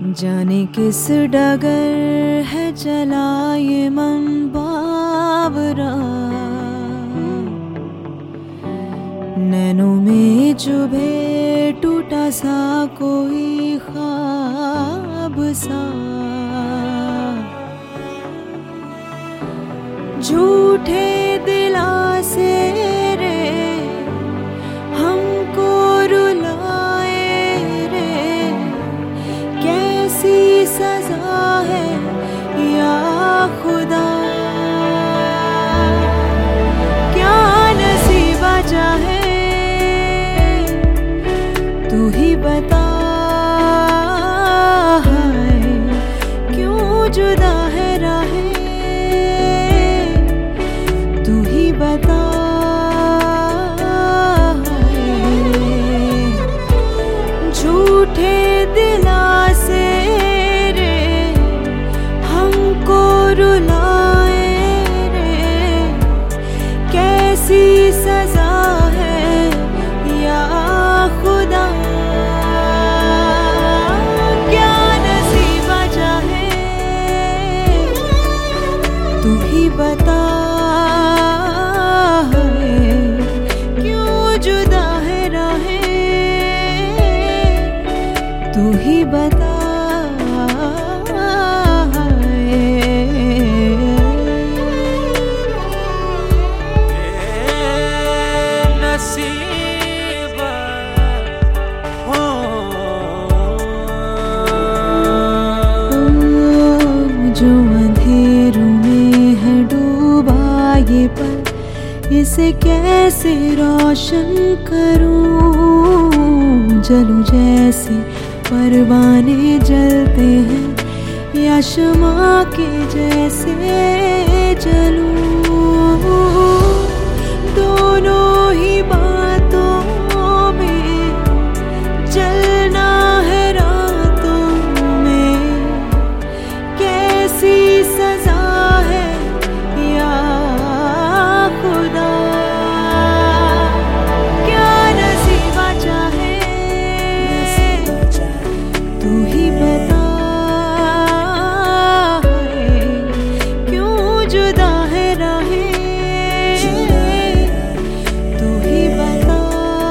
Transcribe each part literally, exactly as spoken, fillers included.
जाने किस डगर है चला ये मन बावरा, नैनों में चुभे टूटा सा कोई ख्वाब सा। झूठे दिलासे रे हमको रुलाए रे, कैसी सजा है या खुदा, क्या नसीबा चाहे तू ही बता। है क्यों जुदा है राहें तू ही बता। झूठे दिलासे रे हमको रुलाए रे, कैसी सजा है या खुदा, क्या नसीबा चाहे तू ही बता। तू ही बता। नसीबा हो जो अंधेरों में है डूबा ये पल, इसे कैसे रोशन करूं। जलूं जैसे परवाने जलते हैं या शमा के जैसे जलूं। दोनों ही बातों में जलना है रातों में, कैसी सजा है या खुदा, क्या नसीबा चाहे तू ही बता। क्यों जुदा है राहें तू ही बता।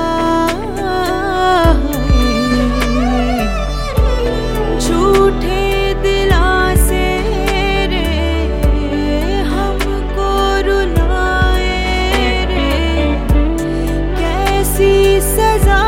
झूठे दिलासे रे हमको रुलाए रे, कैसी सजा